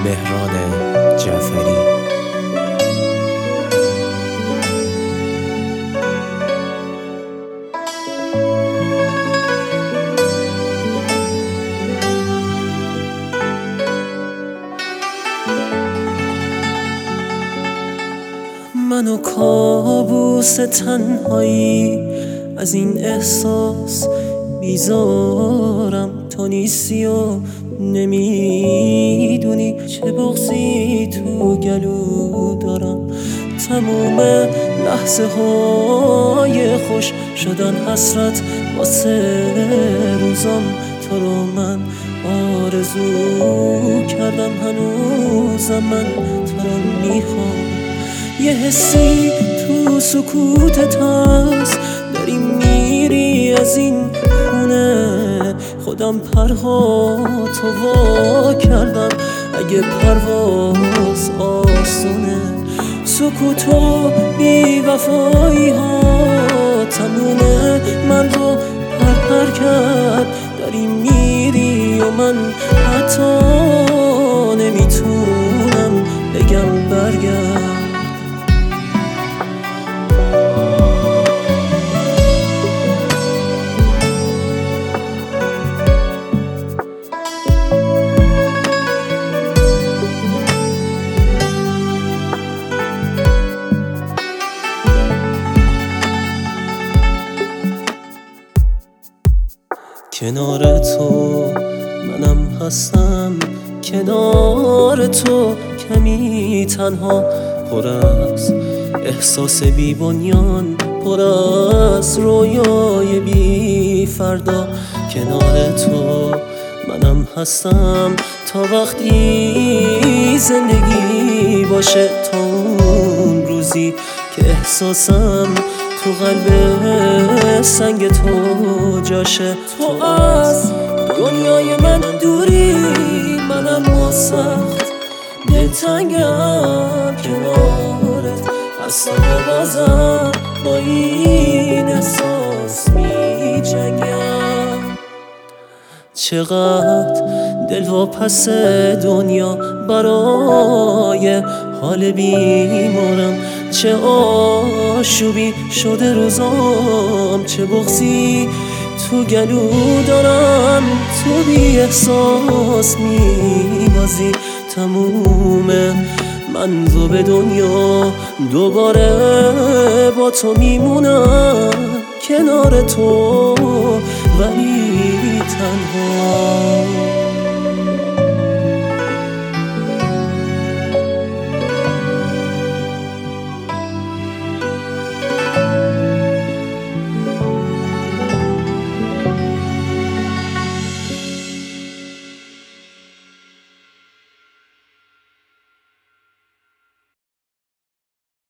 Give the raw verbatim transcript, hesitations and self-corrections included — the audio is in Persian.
مهران جعفری. منو کابوس تنهایی از این احساس بیزارم. تو نیستی و نمیدونی چه بغضی تو گلو دارم. تموم لحظه های خوش شدن حسرت واسه روزام. تو رو من آرزو کردم، هنوزم من تو رو میخوام. یه حسی تو سکوتت هست، داری میری از این خونه. خودم پرها تو وا کردم، اگه پرواز آسونه. سکوت و بی وفایی ها تموم من رو پر پر کرد. داری میری و من حتی نمیتونم بگم برگرد. کنار تو منم هستم، کنار تو کمی تنها. پر از احساس بی بنیان، پر از رویای بی فردا. کنار تو منم هستم تا وقتی زندگی باشه، تا اون روزی که احساسم تو قلب سنگ تو جاشه. تو از دنیای من دوری، منم با سخت دلتنگم کنارت. اصلا بازم با این احساس می جنگم. چقدر دل واپس دنیا برای حال بیمارم. چه آشوبی شده روزام، چه بغضی تو گلو دارم. تو بی احساس میبازی تموم من رو به دنیا. دوباره با تو میمونم کنار تو ولی تنها.